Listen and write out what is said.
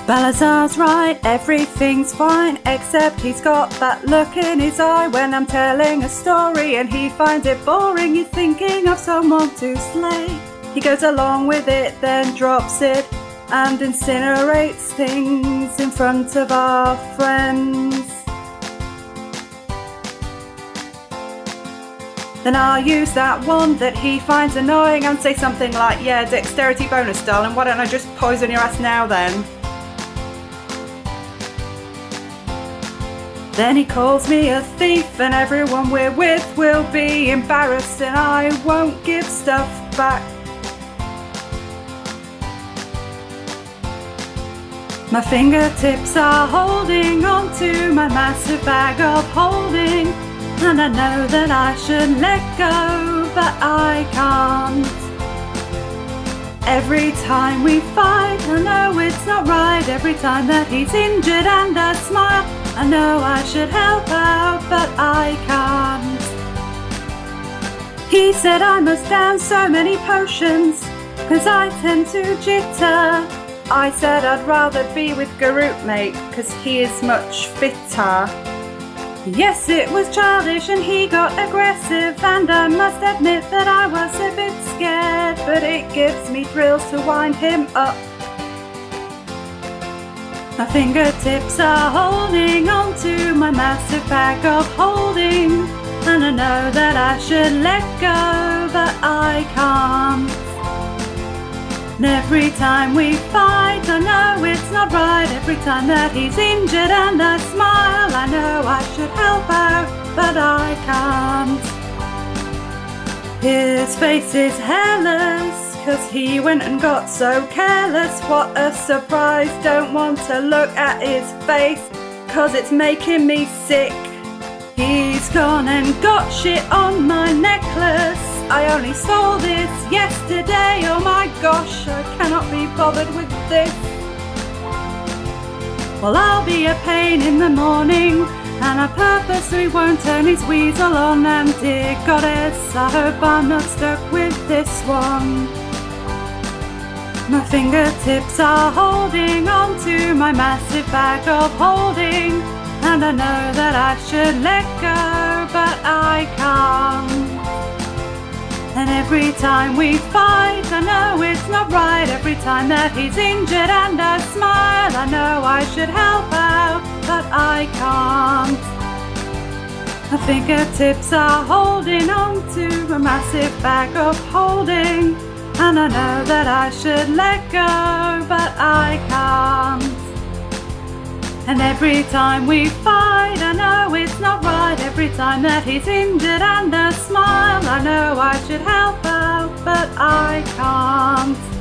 Balazar's right, everything's fine, except he's got that look in his eye when I'm telling a story and he finds it boring. He's thinking of someone to slay. He goes along with it, then drops it and incinerates things in front of our friends. Then I'll use that one that he finds annoying and say something like, yeah, dexterity bonus, darling, why don't I just poison your ass now then? Then he calls me a thief and everyone we're with will be embarrassed and I won't give stuff back. My fingertips are holding on to my massive bag of holding, and I know that I should let go, but I can't. Every time we fight, I know it's not right. Every time that he's injured and I smile, I know I should help out, but I can't. He said I must down so many potions, 'cause I tend to jitter. I said I'd rather be with Garut, mate, 'cause he is much fitter. Yes, it was childish and he got aggressive, and I must admit that I was a bit scared, but it gives me thrills to wind him up. My fingertips are holding on to my massive bag of holding, and I know that I should let go, but I can't. And every time we fight, I know it's not right. Every time that he's injured and I smile, I know I should help out, but I can't. His face is hairless, 'cause he went and got so careless. What a surprise, don't want to look at his face, 'cause it's making me sick. He's gone and got shit on my necklace. I only saw this yesterday, oh my gosh, I cannot be bothered with this. Well, I'll be a pain in the morning, and I purposely won't turn his weasel on, and dear goddess, I hope I'm not stuck with this one. My fingertips are holding on to my massive bag of holding, and I know that I should let go, but I can't. And every time we fight, I know it's not right. Every time that he's injured and I smile, I know I should help out, but I can't. My fingertips are holding on to a massive bag of holding, and I know that I should let go, but I can't. And every time we fight, I know it's not right. Every time that he's injured and I smile, I know I should help out, but I can't.